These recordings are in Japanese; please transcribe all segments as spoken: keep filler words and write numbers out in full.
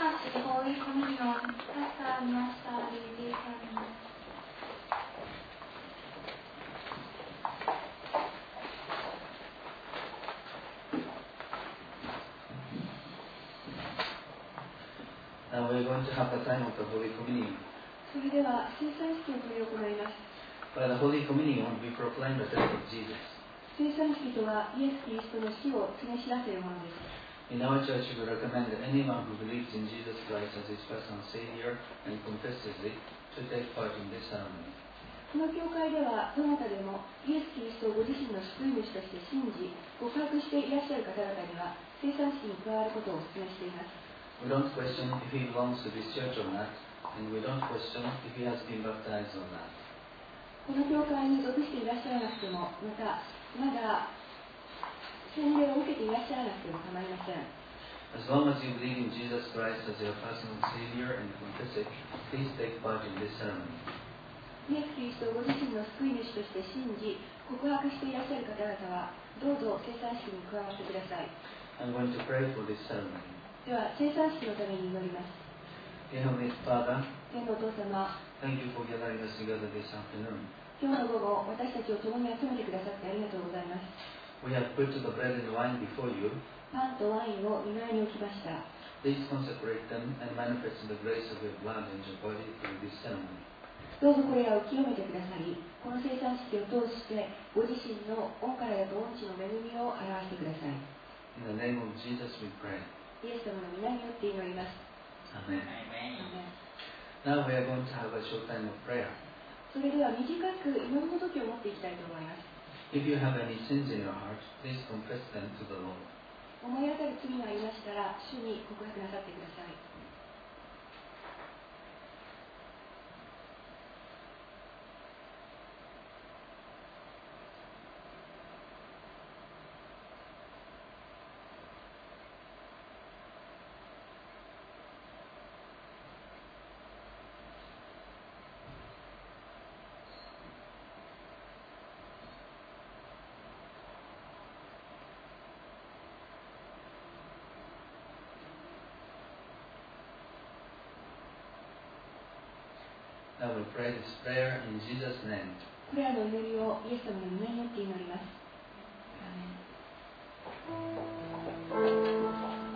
pass the Holy Communion hasta nuestra bendición. Now we are going to have the time of the Holy Communion. それでは聖餐式を執り行います。 By the Holy Communion, we proclaim the death of Jesus. 聖餐式とはイエス・キリストの死を告げ知らせるものです。 In our church, we recommend that anyone who believes in Jesus Christ as his personal Savior and confesses it to take part in this ceremony. この教会ではどなたでもイエス・キリストをご自身の救い主として信じ告白していらっしゃる方々には聖餐式に加わることをお勧めしています。 We don't question if he belongs to this church or not, and we don't question if he has been baptized or not. この教会に属していらっしゃらなくても、またまだ洗礼を受けていらっしゃらなくても構いません。 As long as you believe in Jesus Christ as your personal Savior and confess it, please take part in this ceremony. イエス・キリストをご自身の救い主として信じ告白していらっしゃる方々はどうぞ聖餐式に加わってください。 I'm going to pray for this ceremony. では聖餐式のために祈ります。 Dear Heavenly Father, 天のお父様、 thank you for gathering us together this afternoon. 今日の午後私たちを共に集めてくださってありがとうございます。 We have put the bread and wine before you. パンとワインを御前に置きました。 Please consecrate them and manifest the grace of your blood and your body through this ceremony. どうぞこれらを清めてくださり、この聖餐式を通してご自身の御体と御地の恵みを表してください。 In the name of Jesus we pray. イエス様の皆によって祈ります。 Amen. アーメン。 Now we are going to have a short time of prayer. それでは短く祈りの時を持っていきたいと思います。 If you have any sins in your heart, please confess them to the Lord. 思い当たる罪がありましたら、主に告白なさってください。 Now we pray this prayer in Jesus' name. これらの祈りをイエス様の皆によって祈ります。アーメン。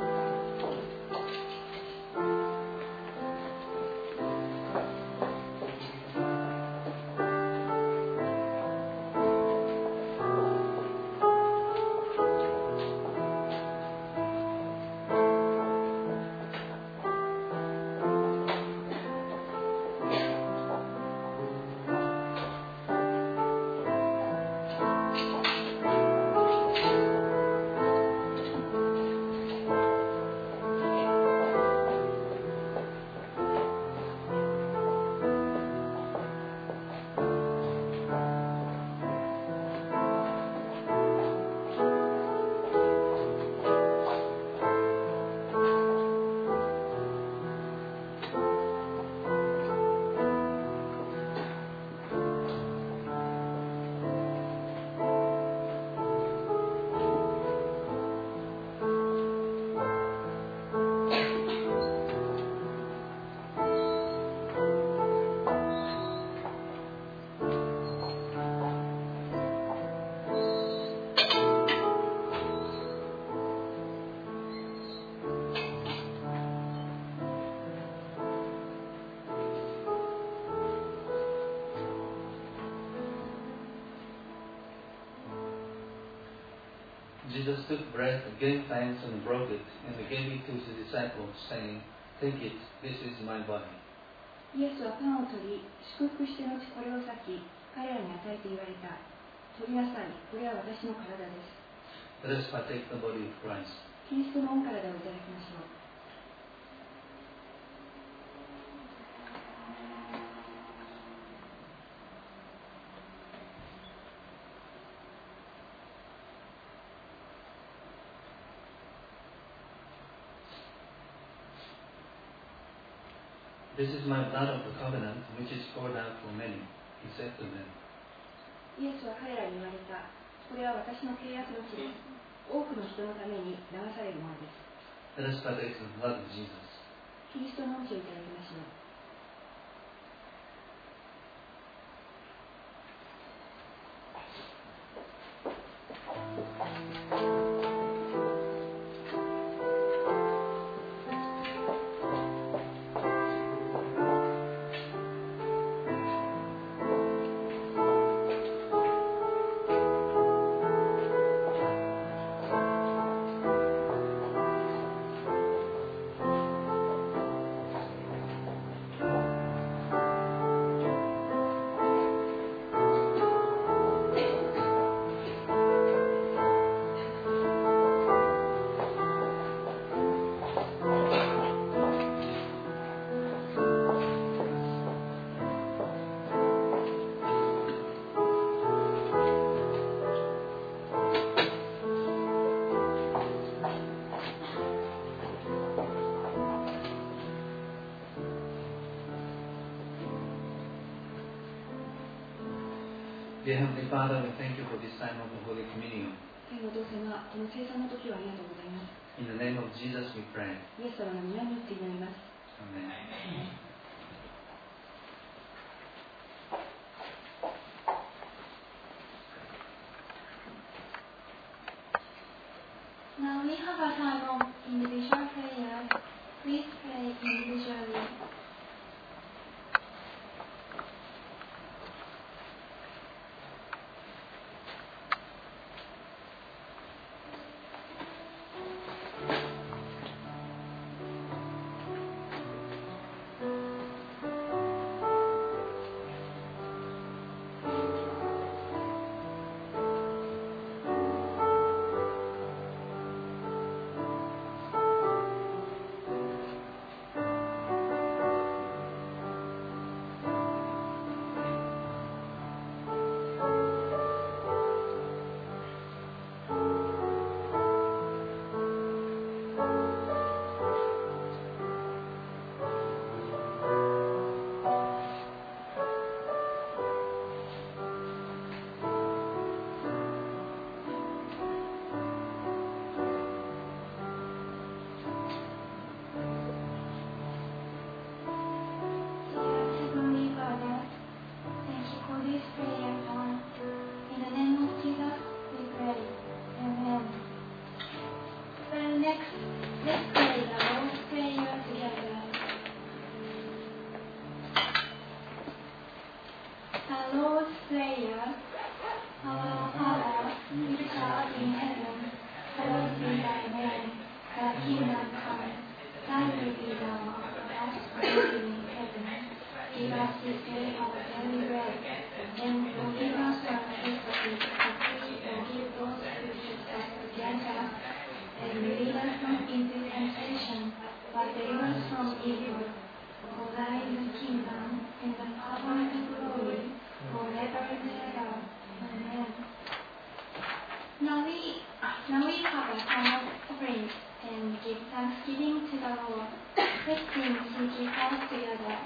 Jesus took bread, gave thanks, and broke it, and gave it to his disciples, saying, "Take it, this is my body." イエスはパンを取り、祝福して後これを裂き、彼らに与えて言われた。取りなさい、これは私の体です。 Let us partake the body of Christ. キリストの御体をいただきましょう。 This is my blood of the covenant, which is poured out for many, he said to them. イエスは彼らに言われた。これは私の契約の地です。多くの人のために流されるものです。 Let us partake the blood of Jesus. キリストの恩賜をいただきましょう。 Dear Heavenly Father, we thank you for this time of the Holy Communion. 天のお父様、この聖餐の時をありがとうございます。 In the name of Jesus we pray. イエス様の皆によって祈ります。 Amen. Now we have a time of individual prayer. Please pray individually. Now we, now we have a time of offering and give thanksgiving to the Lord. Let's sing Seek House together.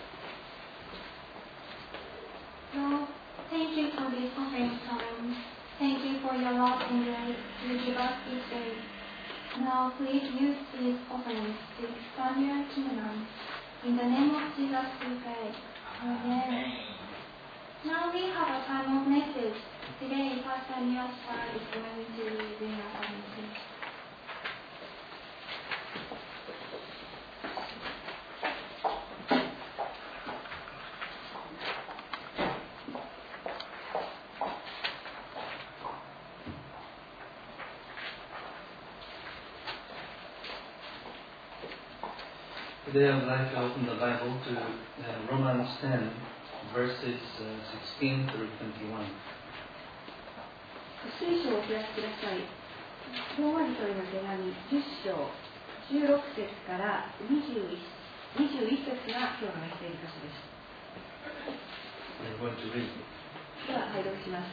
Lord, thank you for this offering time. Thank you for your love and grace you give us each day. Now please use these offerings to expand your kingdom. In the name of Jesus we pray. Amen. Now we have a time of message. Today, Pastor Nyashka is going to bring us a message. Today I would like to open the Bible to uh, Romans ten, verses uh, sixteen through twenty-one. 聖書をお開きください。ローマ人への手紙じゅっ章じゅうろく節からにじゅういち節が今日のメッセージ箇所です。 I'm going to read. では拝読します。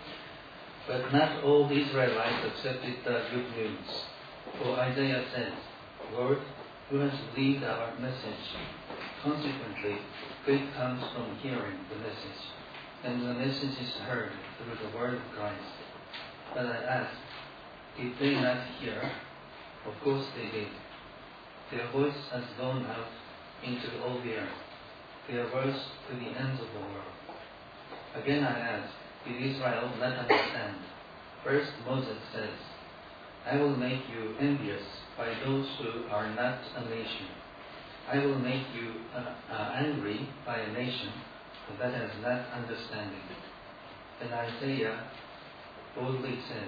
But not all the Israelites accepted the good news. For Isaiah says, Lord, who has believed our message? Consequently, faith comes from hearing the message, and the message is heard through the word of Christ. But I ask, did they not hear? Of course they did. Their voice has gone out into all the earth, their voice to the ends of the world. Again I ask, did Israel not understand? First Moses says, I will make you envious by those who are not a nation. I will make you uh, uh, angry by a nation that has not understanding. And Isaiah boldly says,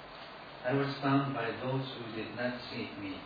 I was found by those who did not seek me.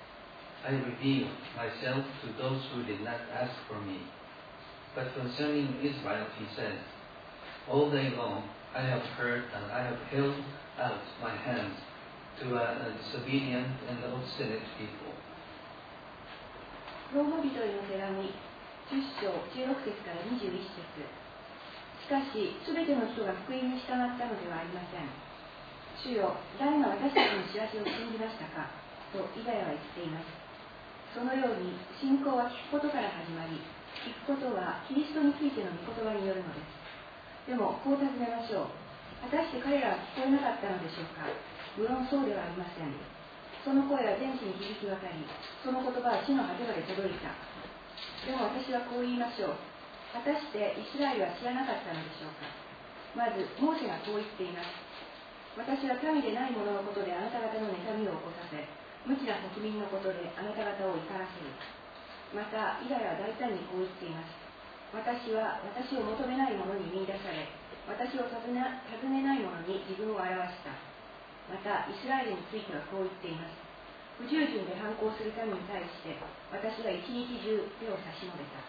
I revealed myself to those who did not ask for me. But concerning Israel, he says, all day long I have heard and I have held out my hands to a, a disobedient and obstinate people. ローマ人への手紙じゅっ章じゅうろく節からにじゅういち節。しかし、すべての人が福音に従ったのではありません。主よ、誰が私たちの知らせを信じましたかとイザヤは言っています。そのように信仰は聞くことから始まり、聞くことはキリストについての御言葉によるのです。でもこう尋ねましょう。果たして彼らは聞こえなかったのでしょうか。無論そうではありません。その声は全地に響き渡り、その言葉は地の果てまで届いた。でも私はこう言いましょう。果たしてイスラエルは知らなかったのでしょうか。まずモーセがこう言っています。私は神でない者のことであなた方の妬みを起こさせ、無知な国民のことであなた方を怒らせる。またイザヤは大胆にこう言っています。私は私を求めない者に見出され、私を尋ね、尋ねない者に自分を表した。またイスラエルについてはこう言っています。不従順で反抗する民に対して私は一日中手を差し伸べた。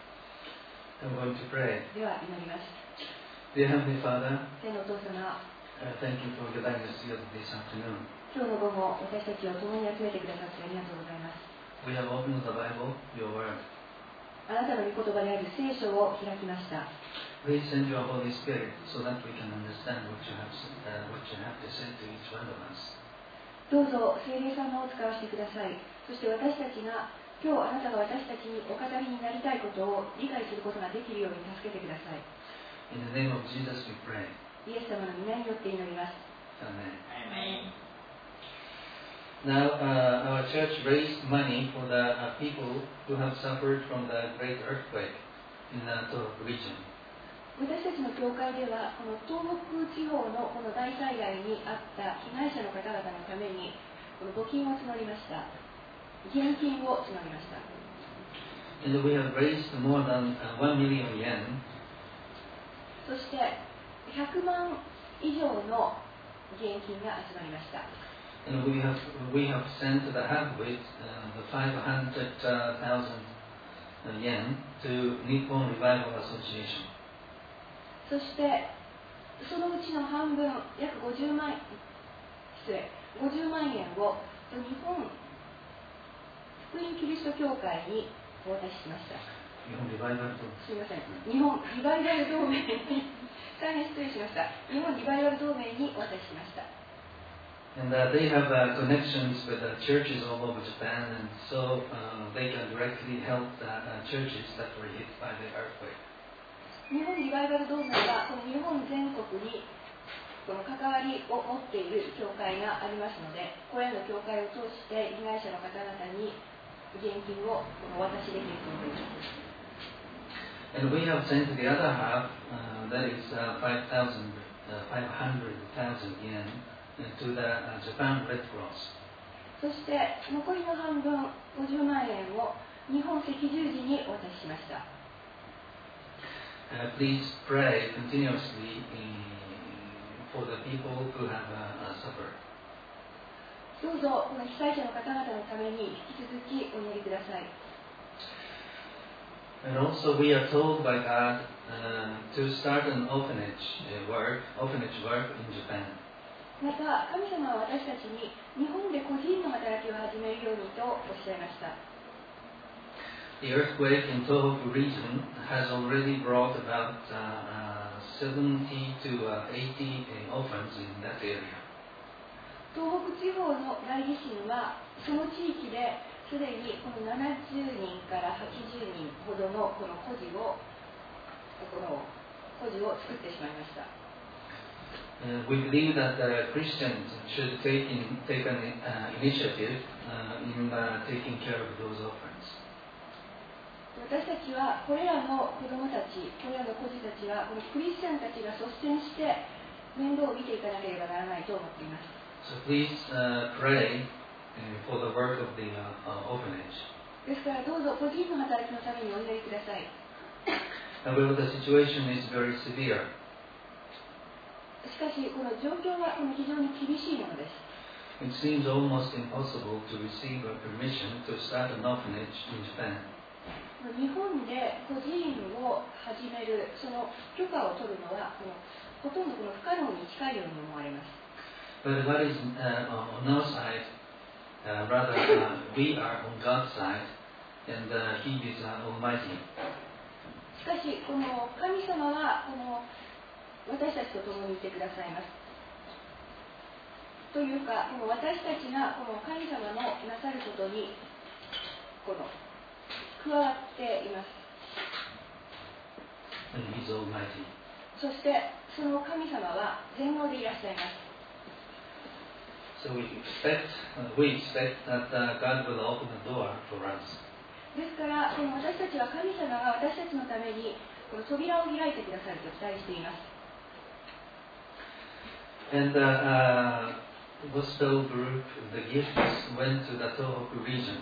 I'm going to pray. では祈ります。 Dear Heavenly Father, 天のお父様、 uh, thank you for gathering us here this afternoon. 今日の午後私たちを共に集めてくださってありがとうございます。 We have opened the Bible, your word. あなたの御言葉である聖書を開きました。 Please send your Holy Spirit so that we can understand what you have, uh, what you have to say to each one of us. どうぞ聖霊様を使わせてください。そして私たちが今日あなたが私たちにお語りになりたいことを理解することができるように助けてください。 In the name of Jesus we pray. イエス様の皆によって祈ります。 Amen. Amen. Now, uh, our church raised money for the uh, people who have suffered from the great earthquake in the Tohoku region. 私たちの教会ではこの東北地方のこの大災害にあった被害者の方々のためにこの募金を募りました。現金を募りました。 And we have raised more than uh, one million yen. そしてひゃくまん以上の現金が集まりました。 And we have we have sent the half of it, uh, the five hundred thousand yen, to Nippon Revival Association. そしてそのうちの半分約ごじゅうまん失礼ごじゅうまん円を日本福音キリスト教会にお渡ししました。 日本リバイバル同盟。 すみません。日本リバイバル同盟に大変失礼しました。日本リバイバル同盟にお渡ししました。 And uh, they have uh, connections with uh, churches all over Japan, and so uh, they can directly help the uh, churches that were hit by the earthquake. 日本リバイバル同盟はこの日本全国にこの関わりを持っている教会がありますので、これらの教会を通して被害者の方々に現金をお渡しできると思います。 And we have sent the other half, uh, that is uh, five thousand, uh, five hundred thousand yen, uh, to the uh, Japan Red Cross. そして残りの半分ごじゅうまんえんを日本赤十字にお渡ししました。 Uh, please pray continuously in, for the people who have uh, uh, suffered. どうぞこの被災者の方々のために引き続きお祈りください。 And also we are told by God uh, to start an orphanage uh, work, orphanage work in Japan. また神様は私たちに日本で個人の働きを始めるようにとおっしゃいました。 The earthquake in Tohoku region has already brought about uh, uh, seventy to uh, eighty uh, orphans in that area. 東北地方の大地震はその地域ですでにこのななじゅうにんからはちじゅうにんほどのこの孤児をこの孤児を作ってしまいました。 Uh, we believe that uh, Christians should take in, take an uh, initiative uh, in uh, taking care of those orphans. 私たちはこれらの子どもたち、これらの孤児たちはこのクリスチャンたちが率先して面倒を見ていかなければならないと思っています。 So please uh, pray uh, for the work of the uh, uh, orphanage. ですからどうぞ個人の働きのためにお祈りください。 However, the situation is very severe. しかしこの状況はこの非常に厳しいものです。 It seems almost impossible to receive a permission to start an orphanage in Japan. 日本で孤児院を始めるその許可を取るのはこのほとんどこの不可能に近いように思われます。 But God is uh, on our side, uh, rather uh, we are on God's side, and uh, He is uh, Almighty. しかしこの神様はこの私たちと共にいてくださいます。というかこの私たちがこの神様のなさることにこの加わっています。 And He is Almighty. そしてその神様は全能でいらっしゃいます。 So we expect, uh, we expect that uh, God will open the door for us. ですからこの私たちは神様が私たちのためにこの扉を開いてくださると期待しています。 And uh, uh, the gospel group, the gifts went to the Tohoku region.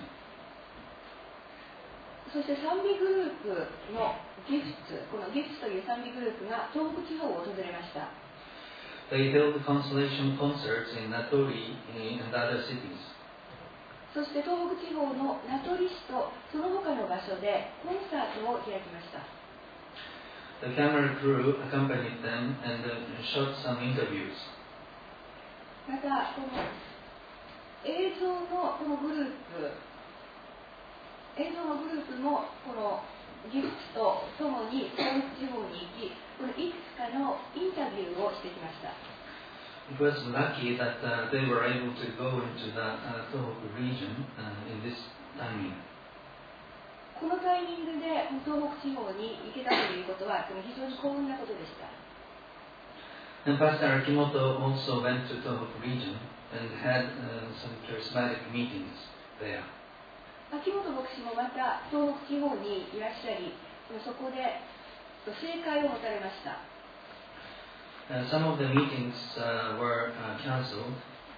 そして賛美グループのギフツ、このギフツという賛美グループが東北地方を訪れました。 They held consolation concerts in Natori and other cities. そして東北地方の名取市とその他の場所でコンサートを開きました。 The camera crew accompanied them and uh, shot some interviews. またこの映像のこのグループ、映像のグループもこのギフツとともに東北地方に行き、このいくつかのインタビューをしてきました。 It was lucky that uh, they were able to go into the uh, Tohoku region uh, in this timing. このタイミングで東北地方に行けたということは非常に幸運なことでした。 And Pastor Akimoto also went to Tohoku region and had uh, some charismatic meetings there. 秋元牧師もまた東北地方にいらっしゃり、そこで聖会を持たれました。 Uh, some of the meetings uh, were uh, cancelled.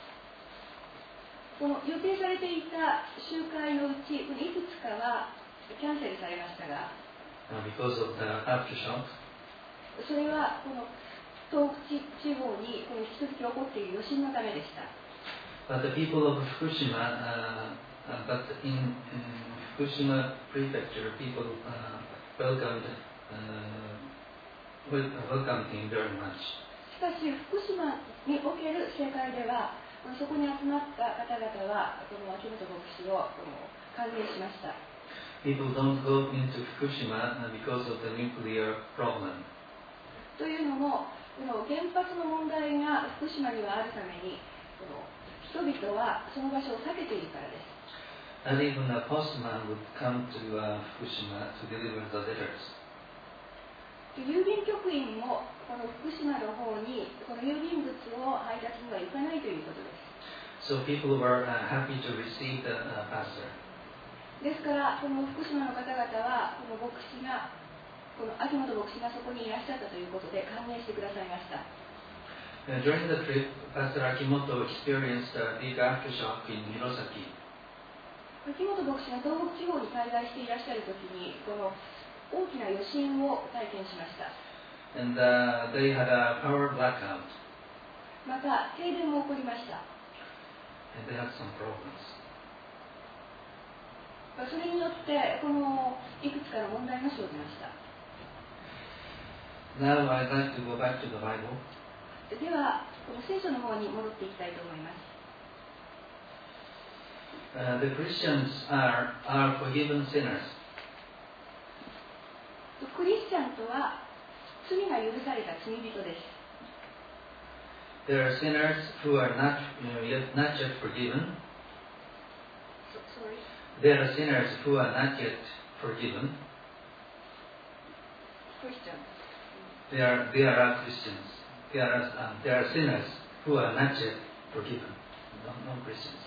この予定されていた集会のうち、いくつかはキャンセルされましたが、 Uh, because of the aftershock. それはこの東北地方にこの引き続き起こっている余震のためでした。 But the people of Fukushima, uh, uh, but in, in Fukushima prefecture, people uh, welcomed, uh, welcomed him very much. しかし福島における聖会では、そこに集まった方々はこの秋元牧師を歓迎しました。 People don't go into Fukushima because of the nuclear problem. というのも、この原発の問題が福島にはあるために、この人々はその場所を避けているからです。 And even a postman would come to uh, Fukushima to deliver the letters. 郵便局員もこの福島の方にこの郵便物を配達には行かないということです。 So people were uh, happy to receive the uh, pastor. ですからこの福島の方々はこの牧師がこの秋元牧師がそこにいらっしゃったということで歓迎してくださいました。 Uh, during the trip, Pastor Akimoto experienced a big aftershock in Hirosaki. 秋元牧師が東北地方に滞在していらっしゃるときにこの大きな余震を体験しました。 And uh, they had a power blackout. また停電も起こりました。 And they had some problems. それによってこのいくつかの問題が生じました。 Now I'd like to go back to the Bible. ではこの聖書の方に戻っていきたいと思います。 Uh, the Christians are, are forgiven sinners. クリスチャンとは罪が許された罪人です。 There are sinners who are not, you know, yet, not yet forgiven. So, sorry. There are sinners who are not yet forgiven. Christians. There are, there are Christians. There are, um, there are sinners who are not yet forgiven. No, no Christians.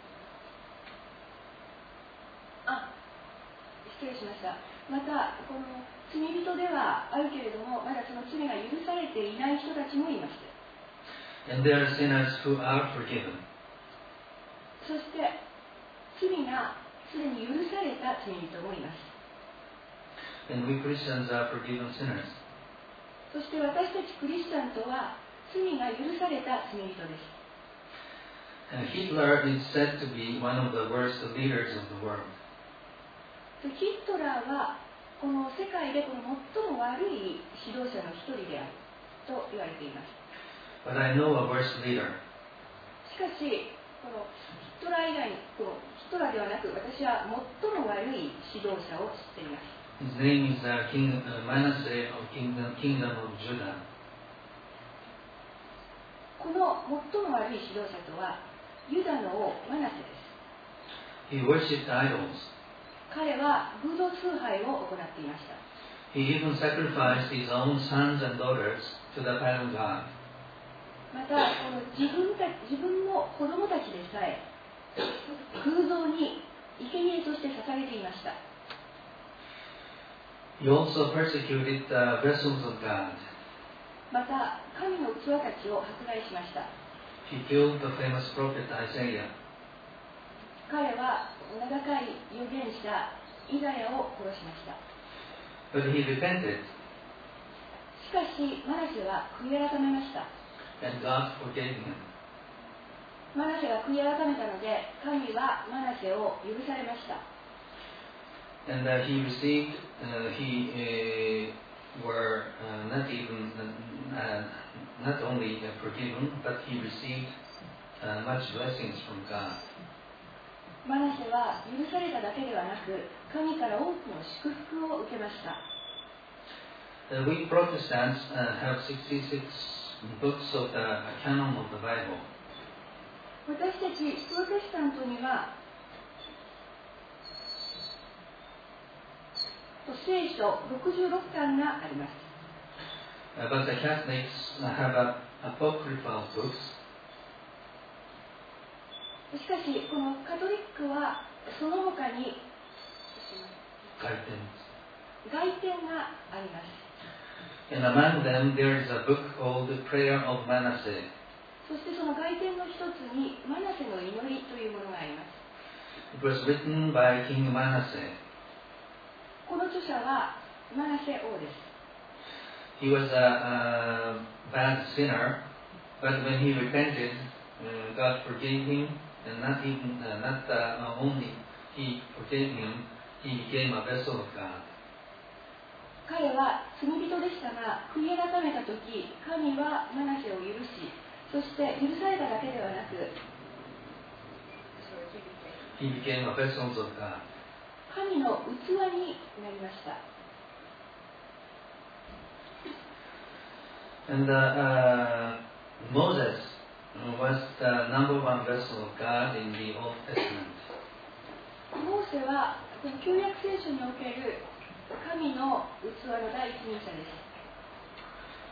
あ、失礼しました。またこの罪人ではあるけれどもまだその罪が許されていない人たちもいます。 And there are sinners who are forgiven. そして罪がすでに許された罪人もいます。 And we Christians are forgiven sinners. そして私たちクリスチャンとは罪が許された罪人です。 And Hitler is said to be one of the worst leaders of the world. ヒットラーはこの世界でこの最も悪い指導者の一人であると言われています。 But I know a worse leader. しかしこのヒットラー以外にこのヒットラーではなく私は最も悪い指導者を知っています。 His name is uh, King uh, Manasseh of Kingdom, Kingdom of Judah. この最も悪い指導者とはユダの王マナセです。 He worshipped idols. 彼は偶像崇拝を行っていました。 He even sacrificed his own sons and daughters to the pagan god. またこの自分た自分の子供たちでさえ偶像に生贄として捧げていました。 He also persecuted the vessels of God. また神の器たちを迫害しました。 He killed the famous prophet Isaiah. 彼は名高い預言者イザヤを殺しました。 But he repented. しかしマナセは悔い改めました。 And God forgave him. マナセが悔い改めたので神はマナセを許されました。 And uh, he received, uh, he uh, were uh, not even, uh, not only uh, forgiven, but he received uh, much blessings from God. マナセは許されただけではなく神から多くの祝福を受けました。 Uh, we Protestants uh, have sixty-six books of the canon of the Bible. 私たちプロテスタントには聖書ろくじゅうろっかんがあります。 Uh, but the Catholics have a, apocryphal books. しかしこのカトリックはその他に外典があります。 And among them there is a book called the Prayer of Manasseh. そしてその外典の一つにマナセの祈りというものがあります。 It was written by King Manasseh. この著者はマナセ王です。 He was a, a bad sinner, but when he repented, uh, God forgave him, and not even uh, not uh, only he forgave him, he became a vessel of God. 彼は罪人でしたが、悔い改めたとき、神はマナセを許し、そして許されただけではなく、 He became a vessel of God. 神の器になりました。 And uh, uh, Moses was the number one vessel of God in the Old Testament. モーセはこの旧約聖書における神の器の第一人者です。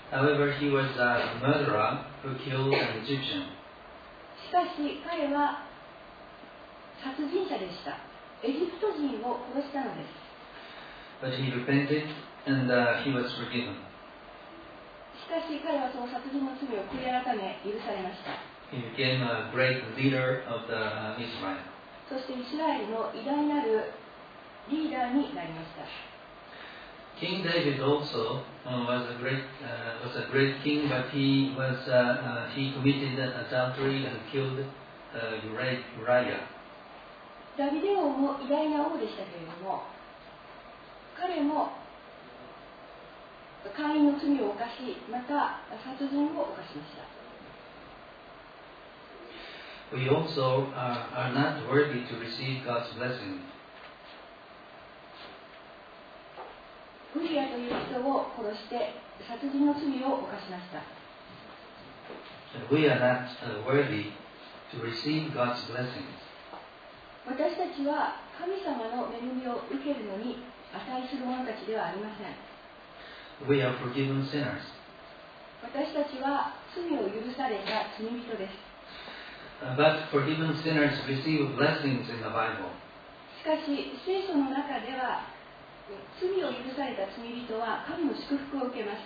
However, he was a murderer who killed an Egyptian. しかし彼は殺人者でした。エジプト人を殺したのです。 But he repented and uh, he was forgiven. しかし彼はその殺人の罪を悔い改め許されました。 He became a great leader of the uh, Israel. そしてイスラエルの偉大なるリーダーになりました。 King David also uh, was a great uh, was a great king, but he was uh, uh, he committed adultery and killed uh, Uriah. ダビデ王も偉大な王でしたけれども、彼も姦淫の罪を犯し、また殺人を犯しました。 We also uh, are not worthy to receive God's blessing. ウリアという人を殺して殺人の罪を犯しました。 And we are not uh, worthy to receive God's blessings. 私たちは神様の恵みを受けるのに値する者たちではありません。 We are forgiven sinners. 私たちは罪を許された罪人です。 Uh, but forgiven sinners receive blessings in the Bible. しかし聖書の中では罪を許された罪人は神の祝福を受けます。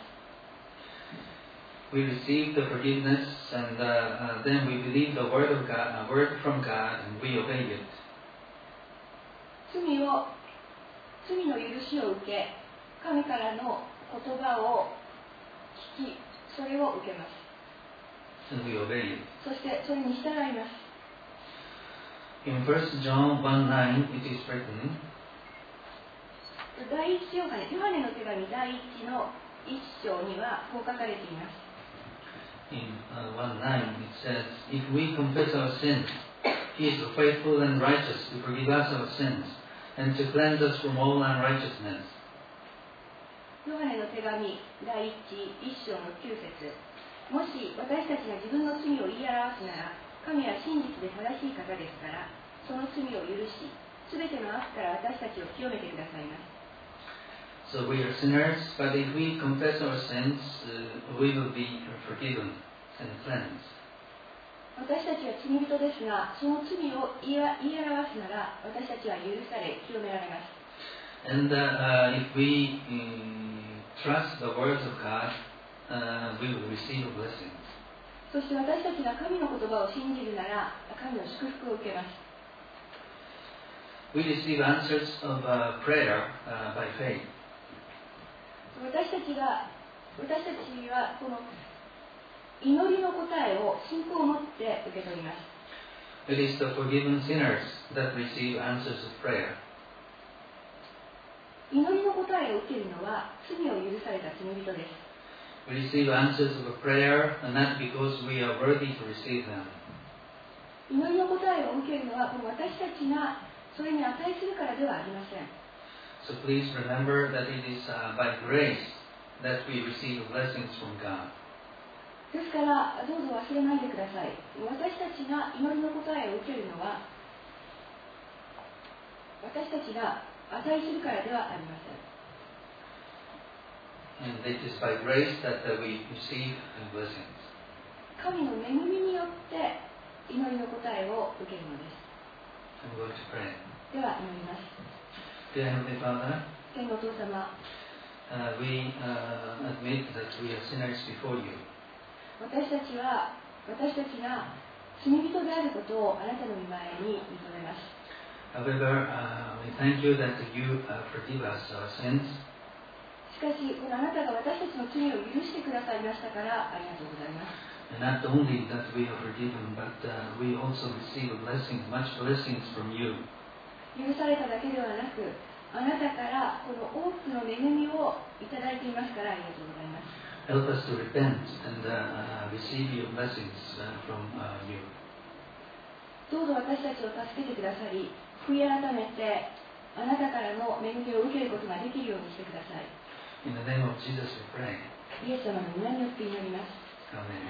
We receive the forgiveness and uh, uh, then we believe the word of God, a word from God, and we obey it. 罪を罪の許しを受け、神からの言葉を聞き、それを受けます。 And we obey it. そしてそれに従います。 In First John one nine it is written, 第一ヨハネ、ヨハネの手紙第一の一章にはこう書かれています。 in uh, one nine it says, If we confess our sins, He is faithful and righteous to forgive us our sins and to cleanse us from all unrighteousness. ヨハネの手紙第一一章の九節。もし私たちが自分の罪を言い表すなら、神は真実で正しい方ですから、その罪を許し、すべての悪から私たちを清めてくださいます。 So we are sinners, but if we confess our sins, uh, we will be forgiven and cleansed. 私たちは罪人ですが、その罪を言い表すなら、私たちは許され、清められます。 And uh, uh, if we um, trust the words of God, uh, we will receive blessings. そして私たちが神の言葉を信じるなら、神の祝福を受けます。 We receive answers of uh, prayer uh, by faith. 私たちが、私たちはこの祈りの答えを信仰を持って受け取ります。 It is the forgiven sinners that receive answers of prayer. 祈りの答えを受けるのは罪を許された罪人です。 We receive answers of prayer not because we are worthy to receive them. 祈りの答えを受けるのはこの私たちがそれに値するからではありません。 So please remember that it is uh, by grace that we receive blessings from God. ですからどうぞ忘れないでください。私たちが祈りの答えを受けるのは私たちが値するからではありません。 And it is by grace that uh, we receive blessings. 神の恵みによって祈りの答えを受けるのです。 I'm going to pray. では祈ります。 Dear Heavenly Father, 天のお父様、 uh, we uh, admit that we are sinners before you. 私たちは私たちが罪人であることをあなたの御前に認めます。 However, uh, we thank you that you uh, forgive us our sins. しかし、このあなたが私たちの罪を許してくださいましたからありがとうございます。 And not only that we are forgiven, but uh, we also receive a blessing, much blessings from you. 許されただけではなく、あなたからこの多くの恵みをいただいていますからありがとうございます。 Help us to repent and uh, uh, receive your blessings uh, from uh, you. どうぞ私たちを助けてくださり、悔い改めてあなたからの恵みを受けることができるようにしてください。 In the name of Jesus we pray. イエス様の皆によって祈ります。 Amen.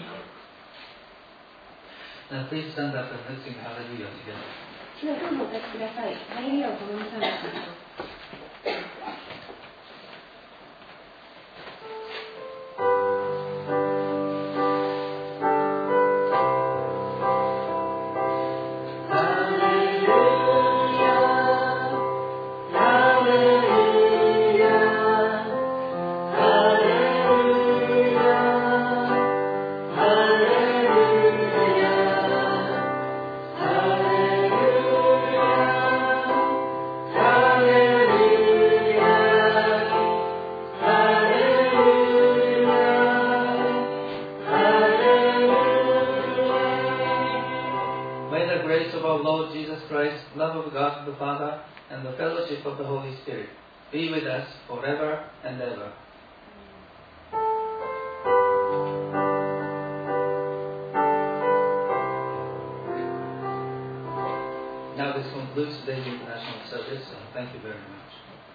Now please stand up and let's sing Hallelujah together. ではどうぞお立ちください。ハレルヤを共に賛美しましょう。 our Lord Jesus Christ, love of God the Father, and the fellowship of the Holy Spirit be with us forever and ever. Now this concludes today's international service. Uh, thank you very much.